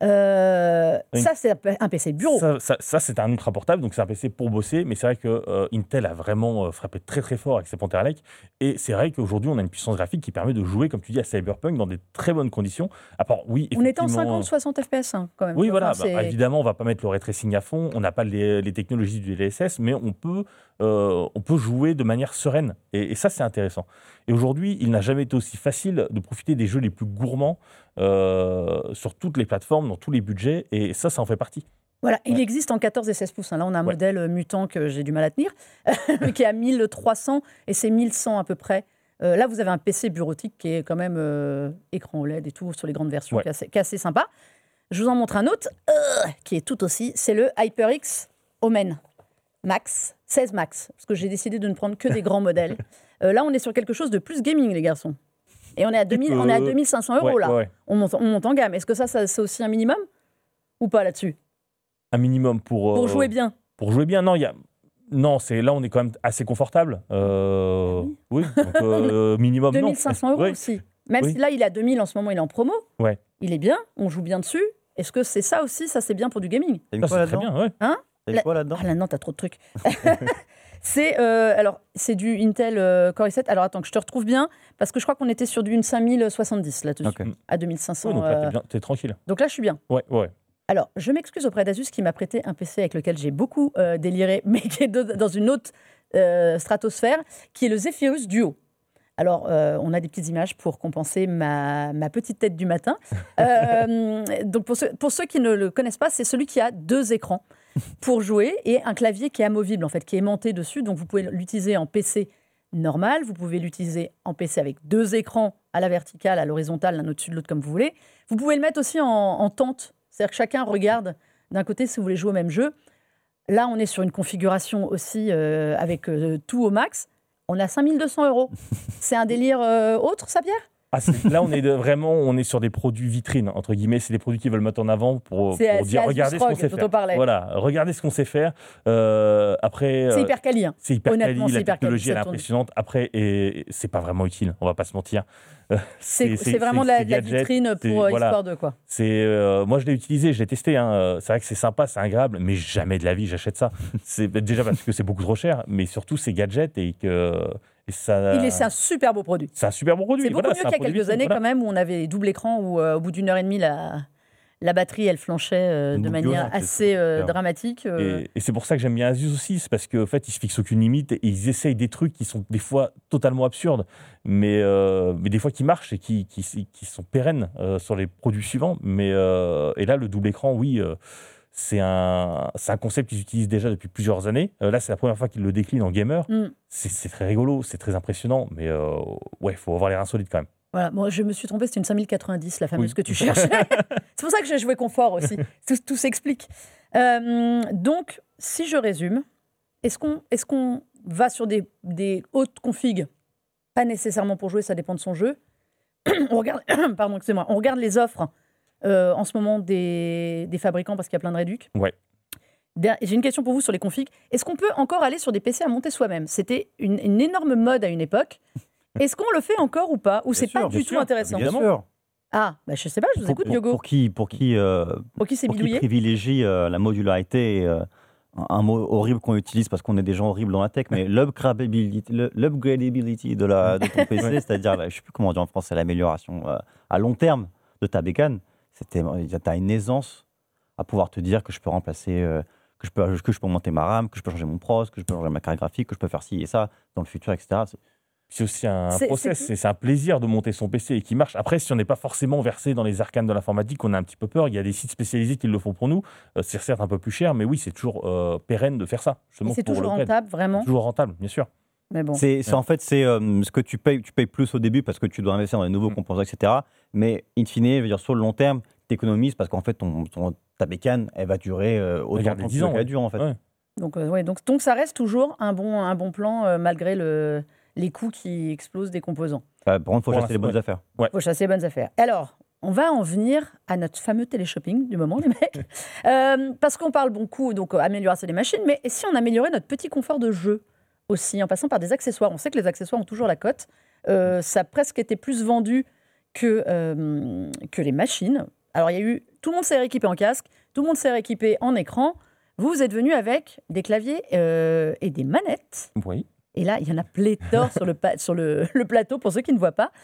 Ça, c'est un PC bureau. Ça, c'est un ultra portable, donc c'est un PC pour bosser. Mais c'est vrai que Intel a vraiment frappé très très fort avec ses Panther Lake. Et c'est vrai qu'aujourd'hui, on a une puissance graphique qui permet de jouer, comme tu dis, à Cyberpunk dans des très bonnes conditions. Oui, on est en 50-60 FPS quand même. Oui, voilà. Évidemment, on ne va pas mettre le ray tracing à fond. On n'a pas les technologies du DLSS, mais on peut jouer de manière sereine. Et ça, c'est intéressant. Et aujourd'hui, il n'a jamais été aussi facile de profiter des jeux les plus gourmands sur toutes les plateformes, dans tous les budgets, et ça en fait partie. Voilà, il existe en 14 et 16 pouces. Là, on a un modèle mutant que j'ai du mal à tenir, qui est à 1300 et c'est 1100 à peu près. Là, vous avez un PC bureautique qui est quand même écran OLED et tout sur les grandes versions, qui est assez sympa. Je vous en montre un autre, qui est tout aussi, c'est le HyperX Omen Max, 16 Max, parce que j'ai décidé de ne prendre que des grands modèles. Là, on est sur quelque chose de plus gaming, les garçons. Et on est à 2500 € là. On monte en gamme. Est-ce que ça c'est aussi un minimum ou pas là-dessus ? Un minimum pour jouer bien. Pour jouer bien, non, là on est quand même assez confortable. Oui, donc, minimum 2500 € aussi. Même si là il est à 2000 en ce moment, il est en promo. Ouais. Il est bien, on joue bien dessus. Est-ce que c'est ça aussi, ça c'est bien pour du gaming ? T'as mis quoi là-dedans ? Très bien, ouais. Hein ? T'as mis quoi là-dedans ? Ah là non, t'as trop de trucs. C'est du Intel Core i7. Alors attends que je te retrouve bien, parce que je crois qu'on était sur du 5070 là-dessus, à 2500. Oui, donc là, t'es tranquille. Donc là, je suis bien. Ouais. Alors, je m'excuse auprès d'Asus qui m'a prêté un PC avec lequel j'ai beaucoup déliré, mais qui est dans une autre stratosphère, qui est le Zephyrus Duo. Alors, on a des petites images pour compenser ma petite tête du matin. Donc, pour ceux qui ne le connaissent pas, c'est celui qui a 2 écrans pour jouer et un clavier qui est amovible, en fait, qui est aimanté dessus. Donc, vous pouvez l'utiliser en PC normal, vous pouvez l'utiliser en PC avec 2 écrans à la verticale, à l'horizontale, l'un au-dessus de l'autre, comme vous voulez. Vous pouvez le mettre aussi en tente, c'est-à-dire que chacun regarde d'un côté si vous voulez jouer au même jeu. Là, on est sur une configuration aussi avec tout au max. On a 5200 €. C'est un délire autre, ça, Pierre ? Là, on est sur des produits vitrines, entre guillemets. C'est des produits qu'ils veulent mettre en avant pour dire regardez ce qu'on sait faire. Voilà, regardez ce qu'on sait faire. Après, c'est hyper quali. C'est hyper quali, la technologie elle est impressionnante. Après, et c'est pas vraiment utile, on va pas se mentir. C'est vraiment de la vitrine pour histoire de quoi. Moi, je l'ai utilisé, je l'ai testé. C'est vrai que c'est sympa, c'est agréable, mais jamais de la vie j'achète ça. C'est déjà parce que c'est beaucoup trop cher, mais surtout c'est gadget et que. C'est un super beau produit. C'est un super beau produit. C'est beaucoup mieux qu'il y a quelques années quand même, où on avait double écran, où au bout d'1 heure et demie, la batterie, elle flanchait de manière assez dramatique. Et c'est pour ça que j'aime bien Asus aussi, c'est parce qu'en fait, ils se fixent aucune limite et ils essayent des trucs qui sont des fois totalement absurdes, mais des fois qui marchent et qui sont pérennes sur les produits suivants. Et là, le double écran, oui, c'est un concept qu'ils utilisent déjà depuis plusieurs années. Là, c'est la première fois qu'ils le déclinent en gamer. C'est très rigolo, c'est très impressionnant, mais ouais, il faut avoir les reins solides quand même. Voilà, moi je me suis trompée, c'était une 5090, la fameuse Oui. que tu cherchais. C'est pour ça que j'ai joué confort aussi. Tout s'explique. Donc, si je résume, est-ce qu'on va sur des hautes configs? Pas nécessairement pour jouer, ça dépend de son jeu. On regarde, pardon, excusez-moi, on regarde les offres en ce moment des fabricants parce qu'il y a plein de réducs. Ouais. J'ai une question pour vous sur les configs. Est-ce qu'on peut encore aller sur des PC à monter soi-même? C'était une énorme mode à une époque. Est-ce qu'on le fait encore ou pas? Ou c'est pas du tout intéressant? Bien sûr. Ah, bah je sais pas, je vous écoute, Diogo. Pour qui C'est bidouillé? privilégie la modularité, un mot horrible qu'on utilise parce qu'on est des gens horribles dans la tech, mais l'upgradability de ton PC, c'est-à-dire, je ne sais plus comment dire en français, l'amélioration à long terme de ta bécane, tu as une aisance à pouvoir te dire que je peux remplacer, que je peux monter ma RAM, que je peux changer mon pros, que je peux changer ma carte graphique, que je peux faire ci et ça dans le futur, etc. C'est aussi un process, c'est un plaisir de monter son PC et qui marche. Après, si on n'est pas forcément versé dans les arcanes de l'informatique, on a un petit peu peur. Il y a des sites spécialisés qui le font pour nous. C'est certes un peu plus cher, mais oui, c'est toujours pérenne de faire ça. Et c'est toujours rentable, vraiment? C'est toujours rentable, bien sûr. Mais bon. En fait, c'est ce que tu payes plus au début parce que tu dois investir dans les nouveaux composants, etc. Mais in fine, je veux dire, sur le long terme, tu économises parce qu'en fait, ta bécane, elle va durer autant de 10 ans qu'elle dure, en fait. Ouais. Donc ça reste toujours un bon plan malgré les coûts qui explosent des composants. Par contre, il faut chasser les bonnes affaires. Il faut chasser les bonnes affaires. Alors, on va en venir à notre fameux téléshopping du moment, les mecs. Parce qu'on parle beaucoup, donc amélioration des machines, mais et si on améliorait notre petit confort de jeu aussi, en passant par des accessoires? On sait que les accessoires ont toujours la cote. Ça a presque été plus vendu que les machines. Alors, il y a eu... Tout le monde s'est rééquipé en casque, tout le monde s'est rééquipé en écran. Vous êtes venu avec des claviers et des manettes. Oui. Et là, il y en a pléthore sur le plateau, pour ceux qui ne voient pas.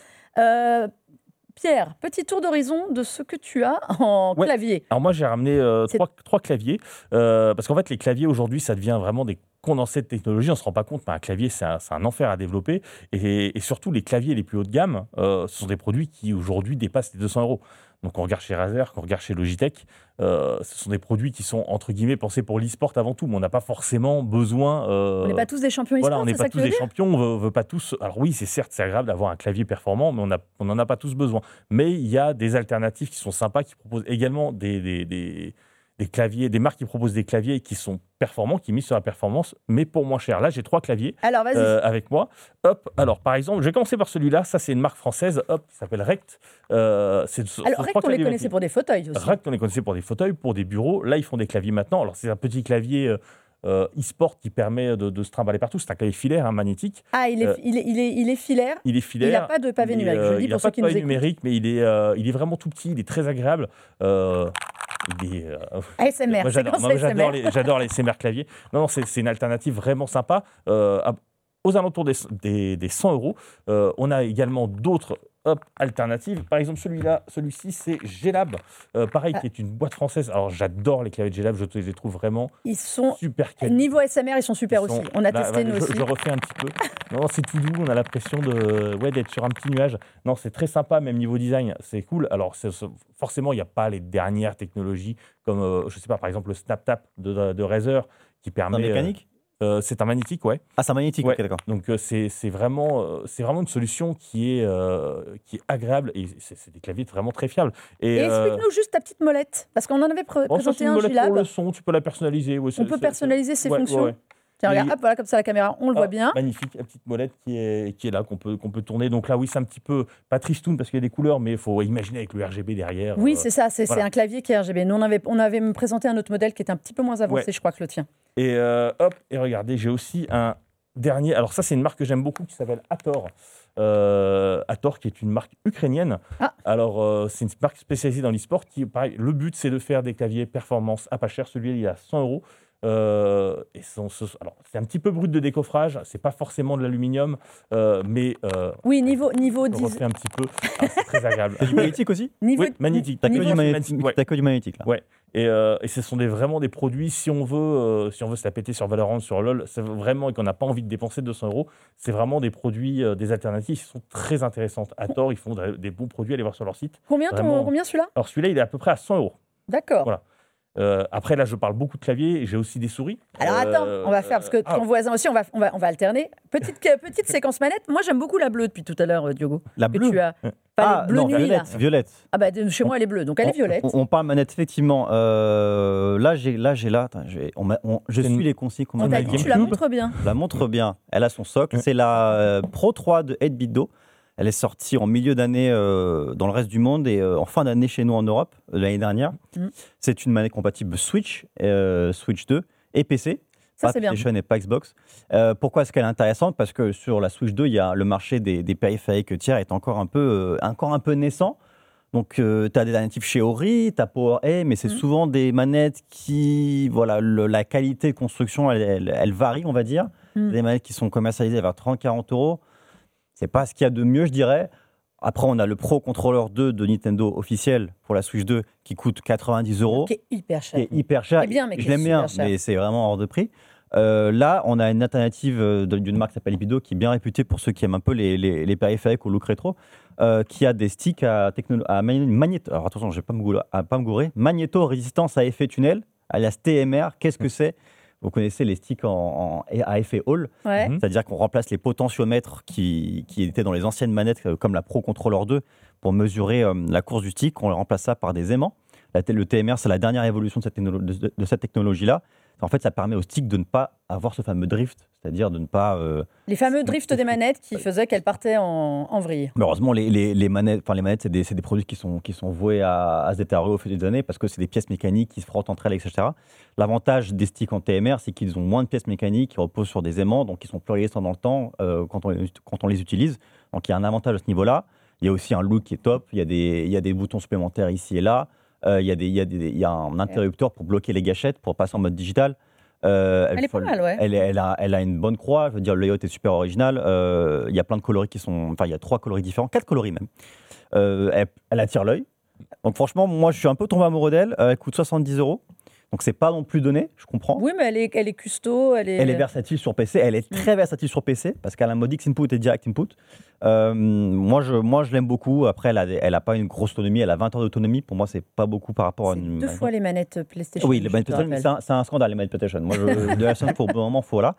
Pierre, petit tour d'horizon de ce que tu as en clavier. Alors moi, j'ai ramené trois claviers, parce qu'en fait, les claviers, aujourd'hui, ça devient vraiment des condensés de technologie. On ne se rend pas compte, mais un clavier, c'est un enfer à développer. Et surtout, les claviers les plus haut de gamme, ce sont des produits qui, aujourd'hui, dépassent les 200 €. Donc, on regarde chez Razer, on regarde chez Logitech, ce sont des produits qui sont, entre guillemets, pensés pour l'e-sport avant tout, mais on n'a pas forcément besoin... on n'est pas tous des champions e-sport, on n'est pas tous des champions, on veut pas tous... Alors oui, c'est agréable d'avoir un clavier performant, mais on n'en a pas tous besoin. Mais il y a des alternatives qui sont sympas, qui proposent également des claviers, des marques qui proposent des claviers qui sont performants, qui misent sur la performance, mais pour moins cher. Là, j'ai 3 claviers avec moi. Hop, alors par exemple, je vais commencer par celui-là. Ça, c'est une marque française, hop, qui s'appelle Rect. Alors Rect, on les connaissait pour des fauteuils aussi. Rect, on les connaissait pour des fauteuils, pour des bureaux. Là, ils font des claviers maintenant. Alors, c'est un petit clavier e-sport qui permet de se trimballer partout. C'est un clavier filaire, magnétique. Ah, il est filaire. Il est filaire. Il n'a pas de pavé numérique. Je le dis pour ceux qui nous écoutent. Il n'a pas de pavé numérique, mais il est vraiment tout petit. Il est très agréable. Il est, ASMR. J'adore les ASMR claviers. Non, c'est une alternative vraiment sympa. Aux alentours des 100 €. On a également d'autres alternatives. Par exemple, celui-ci, c'est Gelab. Pareil, qui est une boîte française. Alors, j'adore les claviers de Gelab. Je les trouve vraiment super quali. Niveau ASMR, ils sont super aussi. On a testé nous aussi. Je refais un petit peu. Non, c'est tout doux. On a l'impression d'être sur un petit nuage. Non, c'est très sympa, même niveau design. C'est cool. Alors, forcément, il n'y a pas les dernières technologies comme, je sais pas, par exemple, le SnapTap de Razer qui permet... mécanique c'est un magnétique, ouais. Ah, c'est un magnétique, ouais. Ok, d'accord. Donc, c'est vraiment une solution qui est agréable et c'est des claviers vraiment très fiables. Et explique-nous juste ta petite molette, parce qu'on en avait présenté un Gelab. Pour le son, tu peux la personnaliser. Ouais, on peut personnaliser ses fonctions. Ouais. Tiens, regarde, voilà, comme ça la caméra, on le voit bien. Magnifique, la petite molette qui est là, qu'on peut tourner. Donc là, oui, c'est un petit peu, pas tristoun parce qu'il y a des couleurs, mais il faut imaginer avec le RGB derrière. Oui, c'est ça, c'est un clavier qui est RGB. Nous, on avait présenté un autre modèle qui était un petit peu moins avancé, je crois, que le tien. Et et regardez, j'ai aussi un dernier. Alors ça, c'est une marque que j'aime beaucoup qui s'appelle Hathor. Hathor, qui est une marque ukrainienne. Ah. Alors, c'est une marque spécialisée dans l'e-sport qui, pareil, le but, c'est de faire des claviers performance à pas cher. Celui-là, il est à 100 €. Alors, c'est un petit peu brut de décoffrage, c'est pas forcément de l'aluminium, mais oui, niveau je refais un petit peu, c'est très agréable. C'est du magnétique aussi. Oui, magnétique. T'as que du magnétique là. Ouais. Et ce sont vraiment des produits, si on veut se la péter sur Valorant, sur LoL, c'est vraiment, et qu'on n'a pas envie de dépenser 200 €, c'est vraiment des produits, des alternatives qui sont très intéressantes. Hathor, ils font des bons produits, allez voir sur leur site. Combien celui-là? Alors celui-là, il est à peu près à 100 €. D'accord. Voilà. Après, là, je parle beaucoup de clavier. J'ai aussi des souris. Alors attends, on va faire, parce que ton voisin aussi, on va alterner. Petite séquence manette. Moi, j'aime beaucoup la bleue depuis tout à l'heure, Diogo. La Que bleue tu as. Pas les bleues nuit, là. Violette. Ah bah, chez moi, elle est bleue, donc elle est violette. On parle manette, effectivement. Là, attends, je suis les consignes qu'on On m'a t'a dit, tu la montres bien. Je la montre bien. Elle a son socle. C'est la Pro 3 de 8-bit Do. Elle est sortie en milieu d'année dans le reste du monde et en fin d'année chez nous en Europe, l'année dernière. C'est une manette compatible Switch, Switch 2 et PC. Ça, pas c'est bien. PlayStation et pas Xbox. Pourquoi est-ce qu'elle est intéressante ? Parce que sur la Switch 2, il y a le marché des périphériques tiers est encore un peu naissant. Donc, tu as des alternatives chez Ori, tu as PowerA, mais c'est souvent des manettes qui, voilà, la qualité de construction, elle varie, on va dire. Des manettes qui sont commercialisées vers 30-40 €. C'est pas ce qu'il y a de mieux, je dirais. Après, on a le Pro Controller 2 de Nintendo officiel pour la Switch 2 qui coûte 90 €. Qui est hyper cher. Qui est hyper cher. C'est bien, mais je qui est l'aime bien, super cher. mais c'est vraiment hors de prix. Là, on a une alternative d'une marque qui s'appelle Ibido, qui est bien réputée pour ceux qui aiment un peu les périphériques au look rétro, qui a des sticks à magnéto. Alors attention, je ne vais pas me gourer. Magnéto résistance à effet tunnel, alias TMR. Qu'est-ce que c'est ? Vous connaissez les sticks à effet Hall, Ouais. c'est-à-dire qu'on remplace les potentiomètres qui étaient dans les anciennes manettes, comme la Pro Controller 2, pour mesurer la course du stick. On remplace ça par des aimants. Le TMR, c'est la dernière évolution de cette technologie-là. En fait, ça permet au stick de ne pas avoir ce fameux drift, c'est-à-dire de ne pas... Les fameux drifts des manettes qui faisaient qu'elles partaient en vrille. Mais heureusement, les manettes, c'est des produits qui sont voués à se détériorer au fil des années parce que c'est des pièces mécaniques qui se frottent entre elles, etc. L'avantage des sticks en TMR, c'est qu'ils ont moins de pièces mécaniques, qui reposent sur des aimants, donc ils sont plus résistants dans le temps quand on les utilise. Donc il y a un avantage à ce niveau-là. Il y a aussi un look qui est top. Il y a des boutons supplémentaires ici et là. Il y a un interrupteur pour bloquer les gâchettes, pour passer en mode digital. Elle est pas mal, ouais. Elle a une bonne croix. Je veux dire, le layout est super original. Il y a plein de coloris il y a 3 coloris différents, 4 coloris même. Elle attire l'œil. Donc franchement, moi, je suis un peu tombé amoureux d'elle. Elle coûte 70 €. Donc c'est pas non plus donné, je comprends. Oui, mais elle est custo. Elle est versatile sur PC. Elle est très versatile sur PC parce qu'elle a un mode X-Input et Direct Input. Moi, je l'aime beaucoup. Après, elle a pas une grosse autonomie. Elle a 20 heures d'autonomie. Pour moi, c'est pas beaucoup par rapport à une... 2 fois les manettes PlayStation. Oui, les manettes PlayStation, c'est un scandale, les manettes PlayStation. Moi, de la chaîne, pour le moment, voilà.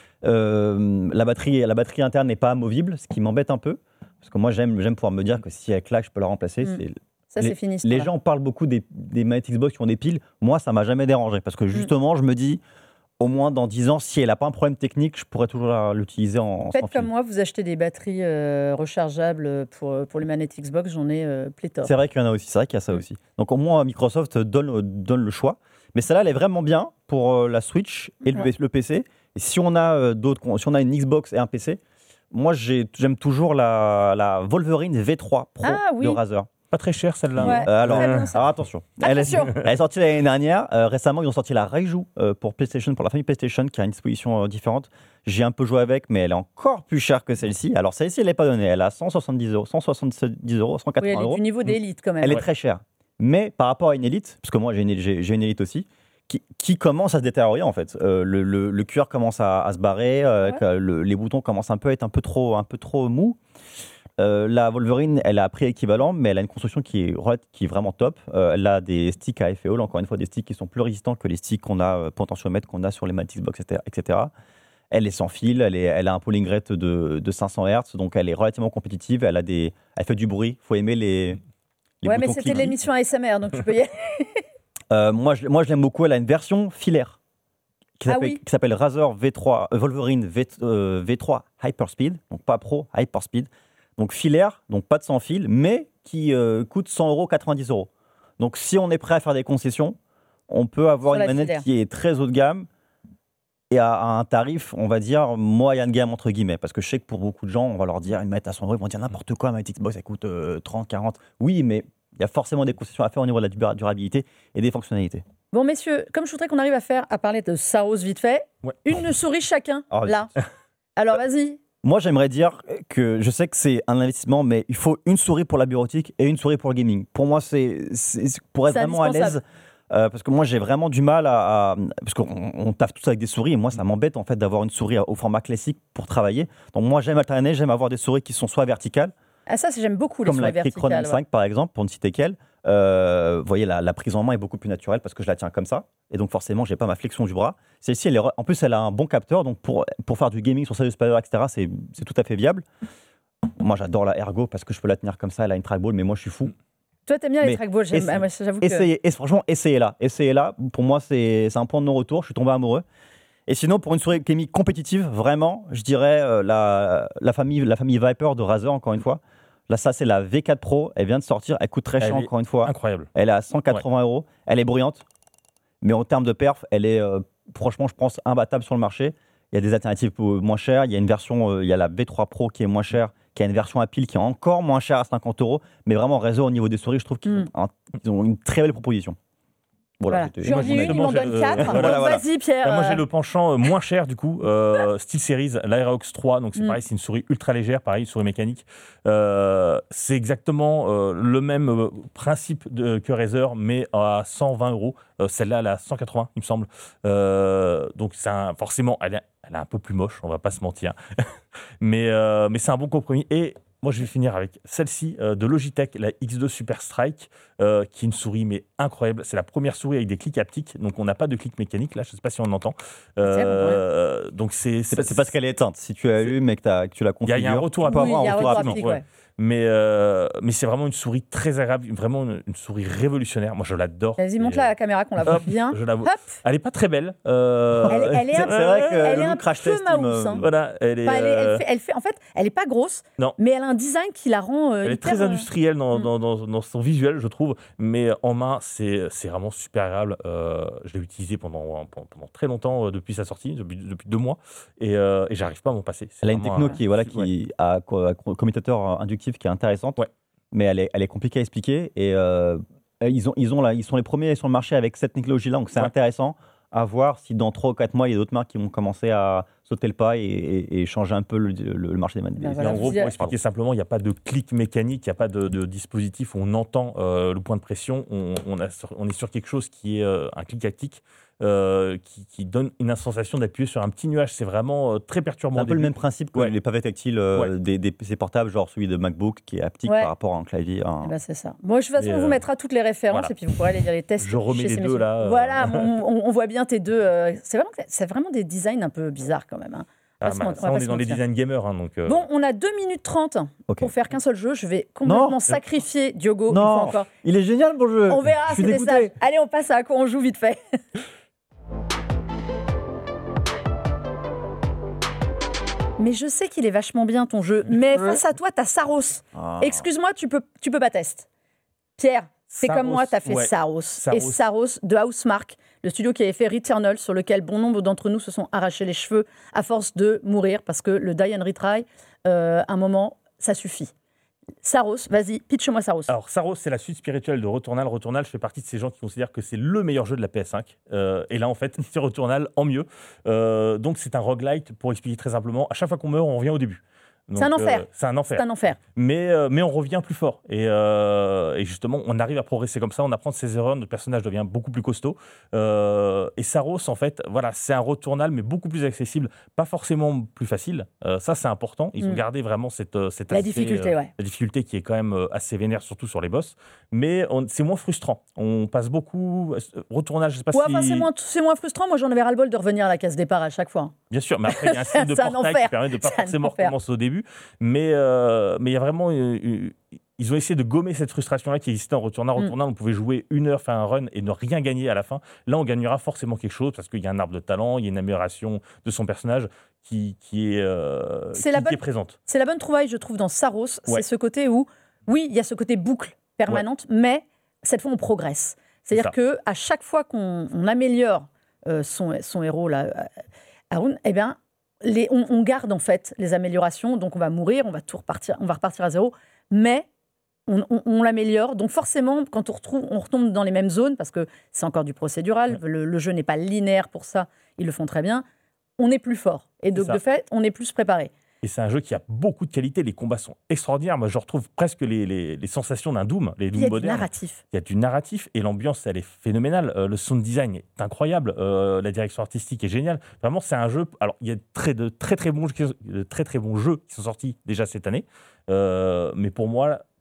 La batterie interne n'est pas amovible, ce qui m'embête un peu. Parce que moi, j'aime pouvoir me dire que si elle claque, je peux la remplacer. Ça, c'est fini. Les gens parlent beaucoup des manettes Xbox qui ont des piles. Moi, ça m'a jamais dérangé. Parce que justement, je me dis, au moins dans 10 ans, si elle n'a pas un problème technique, je pourrais toujours l'utiliser en Faites sans comme fil. moi, vous achetez des batteries rechargeables pour les manettes Xbox. J'en ai pléthore. C'est vrai qu'il y en a aussi. C'est vrai qu'il y a ça aussi. Donc au moins, Microsoft donne le choix. Mais celle-là, elle est vraiment bien pour la Switch et le PC. Et si on a si on a une Xbox et un PC, moi, j'aime toujours la Wolverine V3 Pro de Razer. Pas très cher celle-là. Ouais. Alors attention. attention. Elle est sortie l'année dernière. Récemment, ils ont sorti la Raiju pour PlayStation, pour la famille PlayStation, qui a une disposition différente. J'ai un peu joué avec, mais elle est encore plus chère que celle-ci. Alors celle-ci, elle n'est pas donnée. Elle a 170 €, 170 €, 180 Oui, elle est €. du niveau d'élite quand même. Elle est très chère. Mais par rapport à une Elite, parce que moi j'ai une Elite aussi, qui commence à se détériorer en fait. Le cuir commence à se barrer, les boutons commencent un peu à être un peu trop mous. La Wolverine, elle a un prix équivalent, mais elle a une construction qui est vraiment top. Elle a des sticks à effet Hall, encore une fois, des sticks qui sont plus résistants que les sticks qu'on a, potentiomètres qu'on a sur les manettes Xbox, etc. Elle est sans fil, elle a un polling rate de 500 Hz, donc elle est relativement compétitive. Elle fait du bruit, il faut aimer les ouais, boutons mais c'était cliquis. l'émission ASMR, donc tu peux y aller. Moi, je l'aime beaucoup. Elle a une version filaire qui s'appelle Razer Wolverine V3 Hyperspeed, donc pas Pro, Hyperspeed. Donc filaire, donc pas de sans fil, mais qui coûte 100 €, 90 €. Donc si on est prêt à faire des concessions, on peut avoir une manette qui est très haut de gamme et à un tarif, on va dire, moyen de gamme, entre guillemets. Parce que je sais que pour beaucoup de gens, on va leur dire une manette à 100 €, ils vont dire n'importe quoi, ma Xbox, ça coûte 30, 40. Oui, mais il y a forcément des concessions à faire au niveau de la durabilité et des fonctionnalités. Bon, messieurs, comme je voudrais qu'on arrive à parler de Saros vite fait, une souris chacun, là. Alors, vas-y. Moi, j'aimerais dire que je sais que c'est un investissement, mais il faut une souris pour la bureautique et une souris pour le gaming. Pour moi, c'est pour être vraiment à l'aise. Parce que moi, j'ai vraiment du mal parce qu'on taffe tous avec des souris et moi, ça m'embête en fait d'avoir une souris au format classique pour travailler. Donc moi, j'aime alterner, j'aime avoir des souris qui sont soit verticales. Ah ça, j'aime beaucoup les souris verticales. Comme la Cric Chronon 5 par exemple, pour ne citer qu'elle, Vous voyez, la prise en main est beaucoup plus naturelle parce que je la tiens comme ça. Et donc, forcément, je n'ai pas ma flexion du bras. Celle-ci, en plus, elle a un bon capteur. Donc, pour faire du gaming sur Sega Spider, etc., c'est tout à fait viable. Moi, j'adore la Ergo parce que je peux la tenir comme ça. Elle a une trackball, mais moi, je suis fou. Toi, t'aimes bien les trackballs, j'avoue que... Franchement, essayez-la. Pour moi, c'est un point de non-retour. Je suis tombé amoureux. Et sinon, pour une souris gaming compétitive, vraiment, je dirais la famille Viper de Razer, encore une fois. Là, ça, c'est la V4 Pro. Elle vient de sortir. Elle coûte très cher, encore une fois. Incroyable. Elle est à 180 €. Elle est bruyante. Mais en termes de perf, elle est, franchement, je pense, imbattable sur le marché. Il y a des alternatives moins chères. Il y a une version, il y a la V3 Pro qui est moins chère, qui a une version à pile qui est encore moins chère à 50 €. Mais vraiment, Razer, au niveau des souris, je trouve qu'ils ont une très belle proposition. Voilà. J'en ai une, il m'en donne 4. Vas-y, Pierre. Moi, j'ai le penchant moins cher, du coup, SteelSeries, l'Aerox 3. Donc, c'est pareil, c'est une souris ultra légère, pareil, une souris mécanique. C'est exactement le même principe que Razer, mais à 120 €. Celle-là, elle est à 180, il me semble. Donc, forcément, elle est un peu plus moche, on va pas se mentir. mais c'est un bon compromis. Et moi, je vais finir avec celle-ci de Logitech, la X2 Super Strike, qui est une souris mais incroyable. C'est la première souris avec des clics haptiques, donc on n'a pas de clic mécanique. Là, je ne sais pas si on entend. Donc c'est parce qu'elle est éteinte. Si tu allumes et que tu la configures, il y a un retour à haptique. Mais c'est vraiment une souris très agréable, vraiment une souris révolutionnaire. Moi, je l'adore. Vas-y, montre-la à la caméra qu'on la voit bien. Je la vois. Elle n'est pas très belle. Elle est un peu mouse. Voilà, en fait, elle n'est pas grosse, mais elle a un design qui la rend elle est très industrielle dans son visuel, je trouve. Mais en main, c'est vraiment super agréable. Je l'ai utilisé pendant très longtemps depuis sa sortie, depuis 2 mois. Et j'arrive pas à m'en passer. Elle a une techno qui a commutateur inductif qui est intéressante, mais elle est compliquée à expliquer. Et ils sont les premiers sur le marché avec cette technologie-là, donc c'est intéressant à voir si dans 3 ou 4 mois, il y a d'autres marques qui vont commencer à sauter le pas et changer un peu le marché des manettes. En gros, pour expliquer simplement, il n'y a pas de clic mécanique, il n'y a pas de dispositif où on entend le point de pression. On est sur quelque chose qui est un clic haptique. Qui donne une sensation d'appuyer sur un petit nuage. C'est vraiment très perturbant. C'est un peu le même principe que les pavés tactiles des PC portables, genre celui de MacBook qui est haptique par rapport à un clavier. C'est ça. Bon, de toute façon, on vous mettra toutes les références et puis vous pourrez aller lire les tests. Je remets les deux là. Voilà, on voit bien tes deux. C'est vraiment des designs un peu bizarres quand même. On est dans les design gamers. Donc, Bon, on a 2 minutes 30 pour faire qu'un seul jeu. Je vais complètement sacrifier Diogo. Une fois encore. Il est génial mon jeu. On verra, c'est des sages. Allez, on passe à quoi on joue vite fait. Mais je sais qu'il est vachement bien ton jeu. Mais face à toi, t'as Saros. Excuse-moi, tu peux pas tester. Pierre, c'est comme moi, t'as fait Saros. Et Saros de Housemarque, le studio qui avait fait Returnal, sur lequel bon nombre d'entre nous se sont arrachés les cheveux à force de mourir, parce que le die and retry, un moment, ça suffit. Saros, vas-y, pitch-moi Saros. Alors, Saros, c'est la suite spirituelle de Returnal. Returnal, je fais partie de ces gens qui considèrent que c'est le meilleur jeu de la PS5. Et là, en fait, c'est Returnal en mieux. Donc, c'est un roguelite, pour expliquer très simplement. À chaque fois qu'on meurt, on revient au début. Donc, c'est un enfer. C'est un enfer. C'est un enfer. Mais on revient plus fort. Et justement, on arrive à progresser comme ça. On apprend de ses erreurs. Notre personnage devient beaucoup plus costaud. Et Saros, en fait, voilà, c'est un Returnal, mais beaucoup plus accessible. Pas forcément plus facile. Ça, c'est important. Ils ont gardé vraiment cette la difficulté, la difficulté qui est quand même assez vénère, surtout sur les boss. Mais c'est moins frustrant. On passe beaucoup. Returnal, je sais pas si. C'est moins frustrant. Moi, j'en avais ras-le-bol de revenir à la case départ à chaque fois. Bien sûr, mais après, il y a un style de portail qui permet de ne pas forcément recommencer au début. Mais il y a vraiment... ils ont essayé de gommer cette frustration-là qui existait en Returnal. On pouvait jouer 1 heure, faire un run et ne rien gagner à la fin. Là, on gagnera forcément quelque chose parce qu'il y a un arbre de talent, il y a une amélioration de son personnage qui est présente. C'est la bonne trouvaille, je trouve, dans Saros. C'est ce côté où, oui, il y a ce côté boucle permanente, mais cette fois, on progresse. C'est-à-dire qu'à chaque fois qu'on améliore son héros, là, Haroun, eh bien, on garde en fait les améliorations, donc on va mourir, on va repartir à zéro, mais on l'améliore. Donc forcément, quand on retombe dans les mêmes zones, parce que c'est encore du procédural, le jeu n'est pas linéaire pour ça, ils le font très bien, on est plus fort. Et donc de fait, on est plus préparé. Et c'est un jeu qui a beaucoup de qualité, les combats sont extraordinaires. Moi, je retrouve presque les sensations d'un Doom, les Doom modernes. Il y a du narratif et l'ambiance, elle est phénoménale. Le sound design est incroyable, la direction artistique est géniale. Vraiment, c'est un jeu. Alors, il y a de très très bons jeux qui sont sortis déjà cette année, mais pour moi,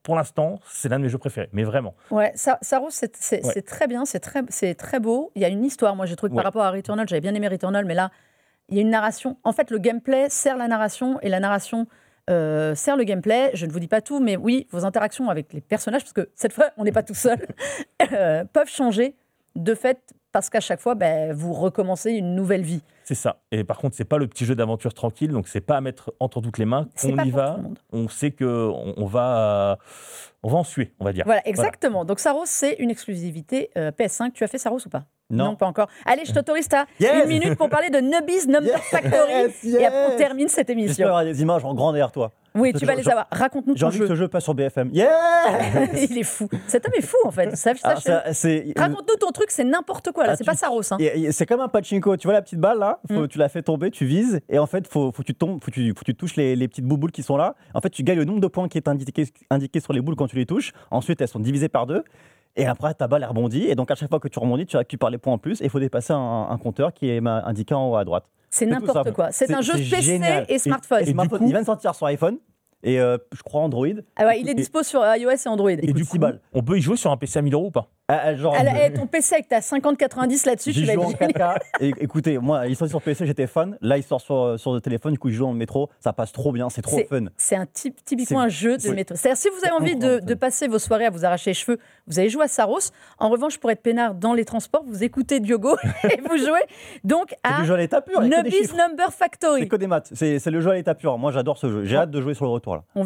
pour l'instant, c'est l'un de mes jeux préférés, mais vraiment. Ouais, Saros, c'est très bien, c'est très beau. Il y a une histoire, moi, j'ai trouvé que par rapport à Returnal, j'avais bien aimé Returnal, mais là, il y a une narration. En fait, le gameplay sert la narration, et la narration sert le gameplay. Je ne vous dis pas tout, mais oui, vos interactions avec les personnages, parce que cette fois, on n'est pas tout seul, peuvent changer de fait, parce qu'à chaque fois, vous recommencez une nouvelle vie. C'est ça. Et par contre, c'est pas le petit jeu d'aventure tranquille, donc c'est pas à mettre entre toutes les mains. On y va, on sait qu'on va en suer, on va dire. Voilà, exactement. Donc Saros, c'est une exclusivité PS5. Tu as fait Saros ou pas ? Non, pas encore. Allez, je t'autorise, t'as une minute pour parler de Nubis Number Factory. Et après, on termine cette émission. J'espère avoir des images en grand derrière toi. Oui, tu vas les avoir. Raconte-nous ton jeu. J'ai envie que ce jeu passe sur BFM. Il est fou. Cet homme est fou, en fait. Raconte-nous ton truc, c'est n'importe quoi. Là. C'est pas Saros. Hein. C'est comme un pachinko. Tu vois la petite balle, là, tu la fais tomber, tu vises, et en fait, faut que tu touches les petites bouboules qui sont là. En fait, tu gagnes le nombre de points qui est indiqué sur les boules quand tu les touches. Ensuite, elles sont divisées par 2. Et après, ta balle rebondit. Et donc, à chaque fois que tu rebondis, tu récupères les points en plus. Et il faut dépasser un compteur qui est indiqué en haut à droite. C'est n'importe quoi. C'est un jeu PC génial. Et smartphone. Et smartphone, il vient de sortir sur iPhone. Et je crois Android. Ah ouais, il est dispo sur iOS et Android. Et du coup, on peut y jouer sur un PC à 1000 € ou pas ? Ton PC avec ta 50-90 là-dessus, tu vas joue en 4K. Et écoutez, moi, il sort sur PC, j'étais fan. Là, il sort sur le téléphone, du coup, je joue dans le métro. Ça passe trop bien, c'est trop fun. C'est typiquement un jeu de métro. C'est-à-dire, si vous avez envie de passer vos soirées à vous arracher les cheveux, vous allez jouer à Saros. En revanche, pour être peinard dans les transports, vous écoutez Diogo et vous jouez donc à Nubis Number Factory. C'est que des maths. C'est le jeu à l'état pur. Moi, j'adore ce jeu. J'ai hâte de jouer sur le retour là. On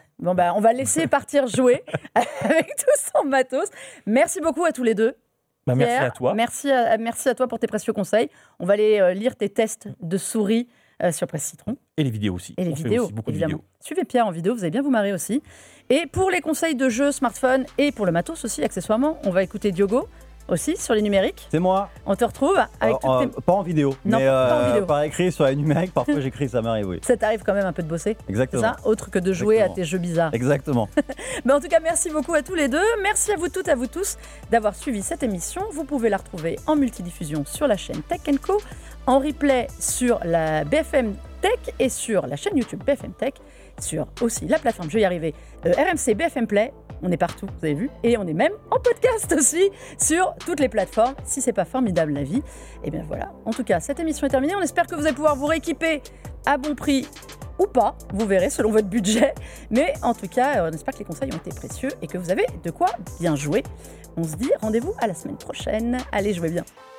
va laisser partir jouer avec tout son matos. Merci beaucoup à tous les deux. Merci à toi. Merci à toi pour tes précieux conseils. On va aller lire tes tests de souris sur Presse Citron. Et les vidéos aussi. Et les vidéos, aussi beaucoup évidemment. De vidéos. Suivez Pierre en vidéo, vous allez bien vous marrer aussi. Et pour les conseils de jeux smartphone et pour le matos aussi, accessoirement, on va écouter Diogo aussi sur les numériques. C'est moi. On te retrouve avec pas en vidéo, non, mais pas en vidéo. Par écrit sur les numériques. Parfois j'écris, ça m'arrive, oui. Ça t'arrive quand même un peu de bosser. Exactement. C'est ça, autre que de jouer à tes jeux bizarres. Exactement. Mais en tout cas, merci beaucoup à tous les deux. Merci à vous toutes, à vous tous d'avoir suivi cette émission. Vous pouvez la retrouver en multidiffusion sur la chaîne Tech & Co, en replay sur la BFM Tech et sur la chaîne YouTube BFM Tech, sur aussi la plateforme, je vais y arriver, RMC BFM Play. On est partout, vous avez vu, et on est même en podcast aussi sur toutes les plateformes. Si c'est pas formidable la vie, et bien voilà. En tout cas, cette émission est terminée. On espère que vous allez pouvoir vous rééquiper à bon prix ou pas. Vous verrez selon votre budget. Mais en tout cas, on espère que les conseils ont été précieux et que vous avez de quoi bien jouer. On se dit rendez-vous à la semaine prochaine. Allez, jouez bien.